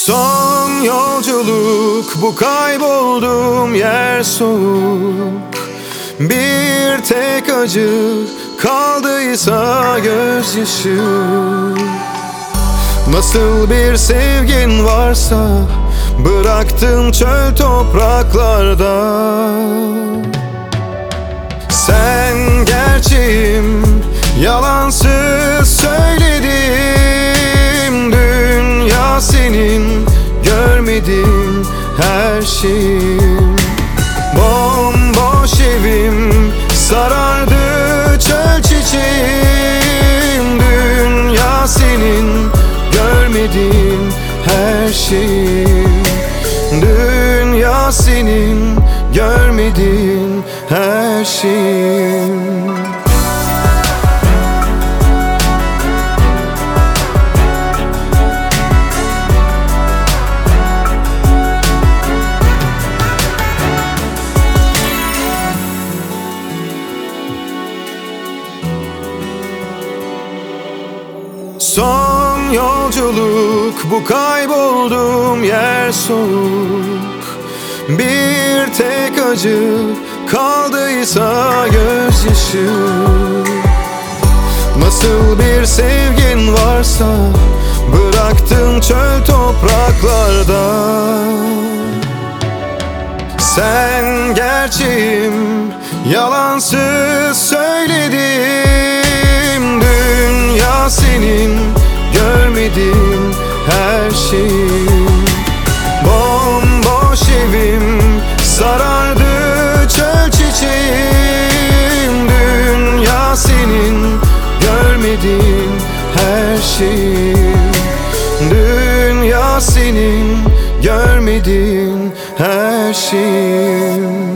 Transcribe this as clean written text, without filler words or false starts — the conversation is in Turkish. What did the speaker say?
Son yolculuk, bu kaybolduğum yer soğuk. Bir tek acı kaldıysa gözyaşı. Nasıl bir sevgin varsa bıraktım çöl topraklarda. Sen gerçeğim, yalansız söyledim. Dünya senin, görmedin her şeyim. Bomboş evim sarardı çöl çiçeğim. Dünya senin, görmedin her şeyim. Dünya senin, görmedin her şeyim. Son yolculuk, bu kaybolduğum yer soğuk. Bir tek acı kaldıysa gözyaşı. Nasıl bir sevgin varsa bıraktım çöl topraklarda. Sen gerçeğim, yalansız söyledim. Dünya senin, görmedin her şeyim. Bomboş evim sarardı çöl çiçeğim. Dünya senin, görmedin her şeyim. Dünya senin, görmedin her şeyim.